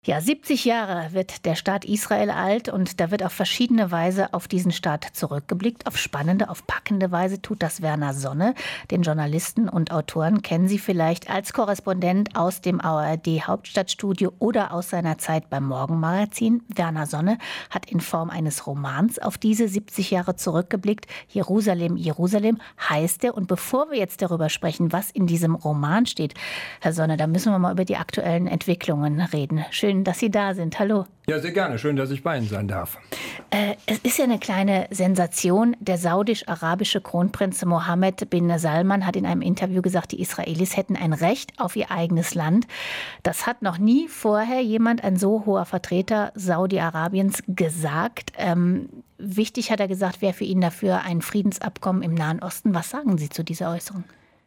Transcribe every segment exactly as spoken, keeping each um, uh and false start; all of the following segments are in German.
Ja, siebzig Jahre wird der Staat Israel alt und da wird auf verschiedene Weise auf diesen Staat zurückgeblickt. Auf spannende, auf packende Weise tut das Werner Sonne. Den Journalisten und Autoren kennen Sie vielleicht als Korrespondent aus dem A R D-Hauptstadtstudio oder aus seiner Zeit beim Morgenmagazin. Werner Sonne hat in Form eines Romans auf diese siebzig Jahre zurückgeblickt. Jerusalem, Jerusalem heißt er. Und bevor wir jetzt darüber sprechen, was in diesem Roman steht, Herr Sonne, da müssen wir mal über die aktuellen Entwicklungen reden. Schön, dass Sie da sind. Hallo. Ja, sehr gerne. Schön, dass ich bei Ihnen sein darf. Äh, es ist ja eine kleine Sensation. Der saudisch-arabische Kronprinz Mohammed bin Salman hat in einem Interview gesagt, die Israelis hätten ein Recht auf ihr eigenes Land. Das hat noch nie vorher jemand, ein so hoher Vertreter Saudi-Arabiens, gesagt. Ähm, wichtig, hat er gesagt, wäre für ihn dafür ein Friedensabkommen im Nahen Osten. Was sagen Sie zu dieser Äußerung?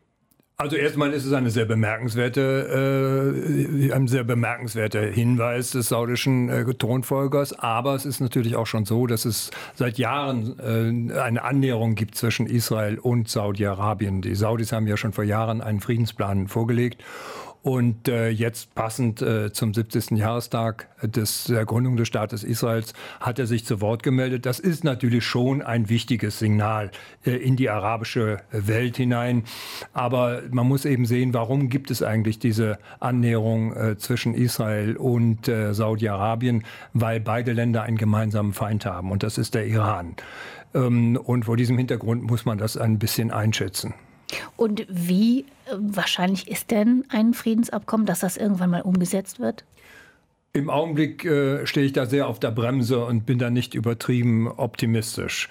Also erstmal ist es eine sehr bemerkenswerte, äh, ein sehr bemerkenswerter Hinweis des saudischen äh, Thronfolgers. Aber es ist natürlich auch schon so, dass es seit Jahren äh, eine Annäherung gibt zwischen Israel und Saudi-Arabien. Die Saudis haben ja schon vor Jahren einen Friedensplan vorgelegt. Und äh, jetzt passend äh, zum siebzigsten Jahrestag des, der Gründung des Staates Israels hat er sich zu Wort gemeldet. Das ist natürlich schon ein wichtiges Signal äh, in die arabische Welt hinein. Aber man muss eben sehen, warum gibt es eigentlich diese Annäherung äh, zwischen Israel und äh, Saudi-Arabien? Weil beide Länder einen gemeinsamen Feind haben, und das ist der Iran. Ähm, und vor diesem Hintergrund muss man das ein bisschen einschätzen. Und wie äh, wahrscheinlich ist denn ein Friedensabkommen, dass das irgendwann mal umgesetzt wird? Im Augenblick äh, stehe ich da sehr auf der Bremse und bin da nicht übertrieben optimistisch.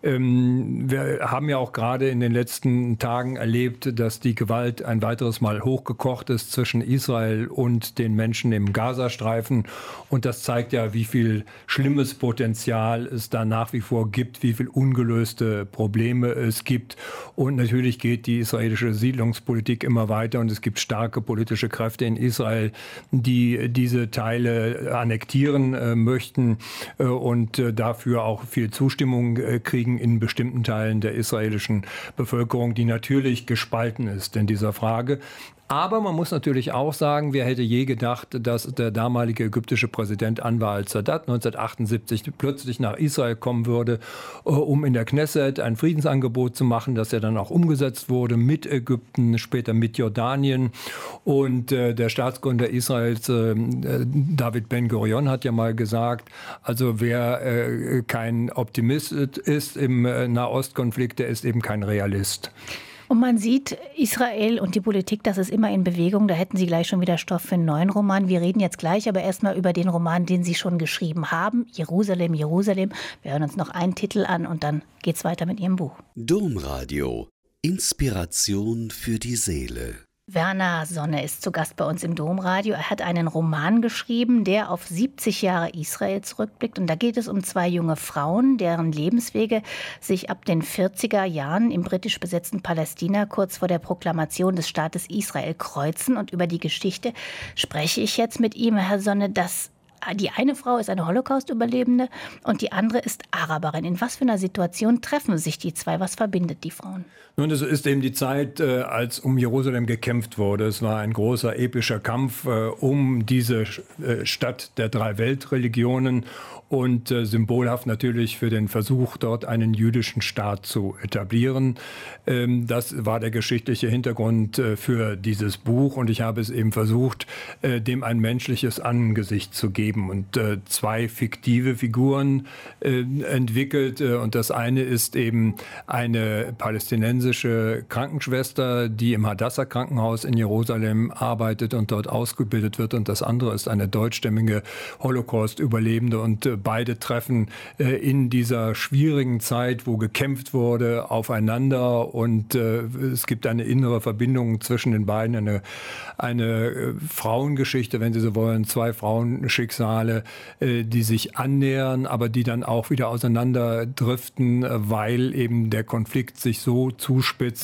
Ähm, wir haben ja auch gerade in den letzten Tagen erlebt, dass die Gewalt ein weiteres Mal hochgekocht ist zwischen Israel und den Menschen im Gazastreifen. Und das zeigt ja, wie viel schlimmes Potenzial es da nach wie vor gibt, wie viel ungelöste Probleme es gibt. Und natürlich geht die israelische Siedlungspolitik immer weiter und es gibt starke politische Kräfte in Israel, die diese Teile annektieren äh, möchten äh, und äh, dafür auch viel Zustimmung äh, kriegen in bestimmten Teilen der israelischen Bevölkerung, die natürlich gespalten ist in dieser Frage. Aber man muss natürlich auch sagen, wer hätte je gedacht, dass der damalige ägyptische Präsident Anwar al-Sadat neunzehnhundertachtundsiebzig plötzlich nach Israel kommen würde, um in der Knesset ein Friedensangebot zu machen, das ja dann auch umgesetzt wurde mit Ägypten, später mit Jordanien. Und äh, der Staatsgründer Israels, äh, David Ben-Gurion, hat ja mal gesagt, also wer äh, kein Optimist ist im äh, Nahostkonflikt, der ist eben kein Realist. Und man sieht, Israel und die Politik, das ist immer in Bewegung. Da hätten Sie gleich schon wieder Stoff für einen neuen Roman. Wir reden jetzt gleich aber erstmal über den Roman, den Sie schon geschrieben haben. Jerusalem, Jerusalem. Wir hören uns noch einen Titel an und dann geht's weiter mit Ihrem Buch. Domradio. Inspiration für die Seele. Werner Sonne ist zu Gast bei uns im Domradio. Er hat einen Roman geschrieben, der auf siebzig Jahre Israel zurückblickt. Und da geht es um zwei junge Frauen, deren Lebenswege sich ab den vierziger Jahren im britisch besetzten Palästina kurz vor der Proklamation des Staates Israel kreuzen. Und über die Geschichte spreche ich jetzt mit ihm, Herr Sonne. Das Die eine Frau ist eine Holocaust-Überlebende und die andere ist Araberin. In was für einer Situation treffen sich die zwei? Was verbindet die Frauen? Nun, es ist eben die Zeit, äh, als um Jerusalem gekämpft wurde. Es war ein großer epischer Kampf äh, um diese äh, Stadt der drei Weltreligionen und äh, symbolhaft natürlich für den Versuch, dort einen jüdischen Staat zu etablieren. Ähm, das war der geschichtliche Hintergrund äh, für dieses Buch und ich habe es eben versucht, äh, dem ein menschliches Angesicht zu geben und äh, zwei fiktive Figuren äh, entwickelt. Äh, und das eine ist eben eine palästinensische Krankenschwester, die im Hadassah-Krankenhaus in Jerusalem arbeitet und dort ausgebildet wird. Und das andere ist eine deutschstämmige Holocaust-Überlebende. Und äh, beide treffen äh, in dieser schwierigen Zeit, wo gekämpft wurde, aufeinander. Und äh, es gibt eine innere Verbindung zwischen den beiden, eine, eine äh, Frauengeschichte, wenn Sie so wollen, zwei Frauenschicksale, äh, die sich annähern, aber die dann auch wieder auseinanderdriften, äh, weil eben der Konflikt sich so zuspitzt,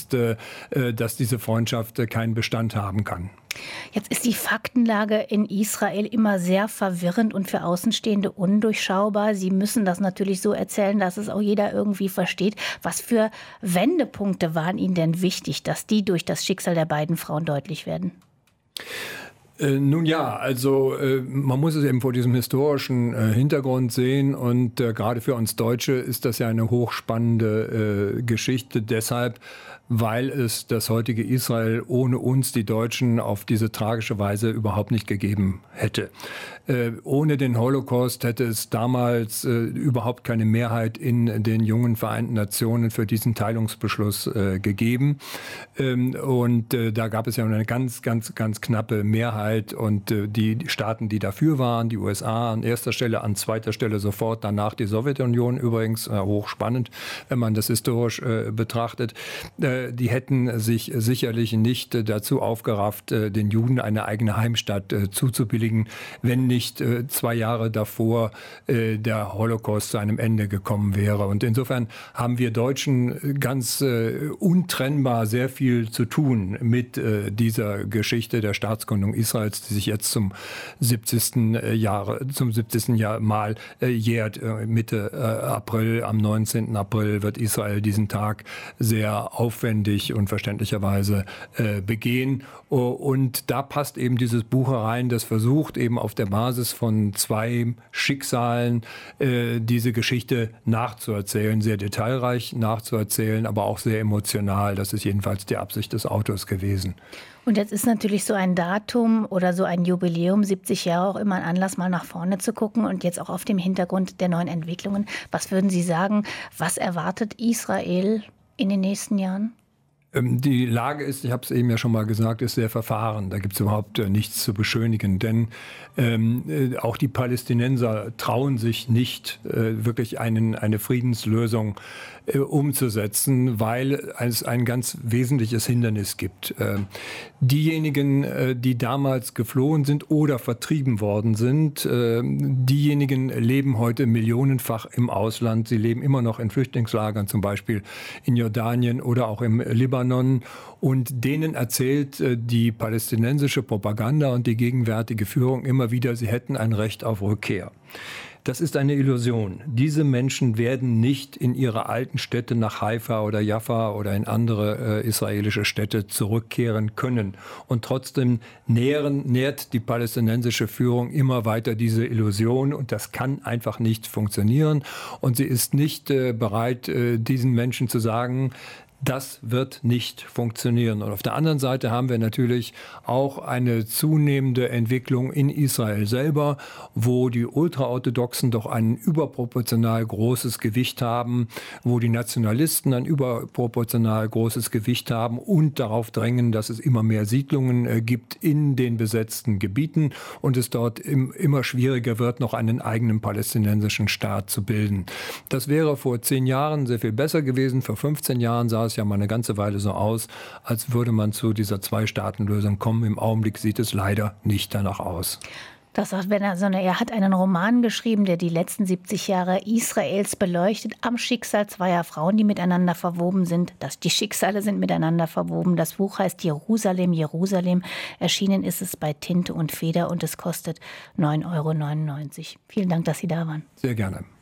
dass diese Freundschaft keinen Bestand haben kann. Jetzt ist die Faktenlage in Israel immer sehr verwirrend und für Außenstehende undurchschaubar. Sie müssen das natürlich so erzählen, dass es auch jeder irgendwie versteht. Was für Wendepunkte waren Ihnen denn wichtig, dass die durch das Schicksal der beiden Frauen deutlich werden? Äh, nun ja, also äh, man muss es eben vor diesem historischen äh, Hintergrund sehen und äh, gerade für uns Deutsche ist das ja eine hochspannende äh, Geschichte deshalb, weil es das heutige Israel ohne uns, die Deutschen, auf diese tragische Weise überhaupt nicht gegeben hätte. Äh, ohne den Holocaust hätte es damals äh, überhaupt keine Mehrheit in den jungen Vereinten Nationen für diesen Teilungsbeschluss äh, gegeben. Ähm, und äh, da gab es ja eine ganz, ganz, ganz knappe Mehrheit und äh, die Staaten, die dafür waren, die U S A an erster Stelle, an zweiter Stelle sofort, danach die Sowjetunion übrigens, äh, hochspannend, wenn man das historisch äh, betrachtet, äh, die hätten sich sicherlich nicht äh, dazu aufgerafft, äh, den Juden eine eigene Heimstatt äh, zuzubilligen, wenn nicht äh, zwei Jahre davor äh, der Holocaust zu einem Ende gekommen wäre. Und insofern haben wir Deutschen ganz äh, untrennbar sehr viel zu tun mit äh, dieser Geschichte der Staatsgründung Israels, die sich jetzt zum siebzigsten Jahre, zum siebzigsten Jahr Mal äh, jährt. Äh, Mitte äh, April, am neunzehnten April wird Israel diesen Tag sehr aufwendig und verständlicherweise äh, begehen. Und da passt eben dieses Buch herein, das versucht eben auf der Basis von zwei Schicksalen äh, diese Geschichte nachzuerzählen, sehr detailreich nachzuerzählen, aber auch sehr emotional. Das ist jedenfalls die Absicht des Autors gewesen. Und jetzt ist natürlich so ein Datum oder so ein Jubiläum, siebzig Jahre, auch immer ein Anlass, mal nach vorne zu gucken und jetzt auch auf dem Hintergrund der neuen Entwicklungen. Was würden Sie sagen, was erwartet Israel in den nächsten Jahren? Die Lage ist, ich habe es eben ja schon mal gesagt, ist sehr verfahren. Da gibt es überhaupt äh, nichts zu beschönigen, denn ähm, äh, auch die Palästinenser trauen sich nicht, äh, wirklich einen, eine Friedenslösung äh, umzusetzen, weil es ein ganz wesentliches Hindernis gibt. Äh, diejenigen, äh, die damals geflohen sind oder vertrieben worden sind, äh, diejenigen leben heute millionenfach im Ausland. Sie leben immer noch in Flüchtlingslagern, zum Beispiel in Jordanien oder auch im Libanon. Und denen erzählt äh, die palästinensische Propaganda und die gegenwärtige Führung immer wieder, sie hätten ein Recht auf Rückkehr. Das ist eine Illusion. Diese Menschen werden nicht in ihre alten Städte nach Haifa oder Jaffa oder in andere äh, israelische Städte zurückkehren können. Und trotzdem nähren, nährt die palästinensische Führung immer weiter diese Illusion. Und das kann einfach nicht funktionieren. Und sie ist nicht äh, bereit, äh, diesen Menschen zu sagen, das wird nicht funktionieren. Und auf der anderen Seite haben wir natürlich auch eine zunehmende Entwicklung in Israel selber, wo die Ultraorthodoxen doch ein überproportional großes Gewicht haben, wo die Nationalisten ein überproportional großes Gewicht haben und darauf drängen, dass es immer mehr Siedlungen äh, gibt in den besetzten Gebieten und es dort im, immer schwieriger wird, noch einen eigenen palästinensischen Staat zu bilden. Das wäre vor zehn Jahren sehr viel besser gewesen. Vor fünfzehn Jahren sah es ja mal eine ganze Weile so aus, als würde man zu dieser Zwei-Staaten-Lösung kommen. Im Augenblick sieht es leider nicht danach aus. Das sagt Werner Sonne. Er hat einen Roman geschrieben, der die letzten siebzig Jahre Israels beleuchtet, am Schicksal zweier Frauen, die miteinander verwoben sind. Das, die Schicksale sind miteinander verwoben. Das Buch heißt Jerusalem, Jerusalem. Erschienen ist es bei Tinte und Feder und es kostet neun Euro neunundneunzig. Vielen Dank, dass Sie da waren. Sehr gerne.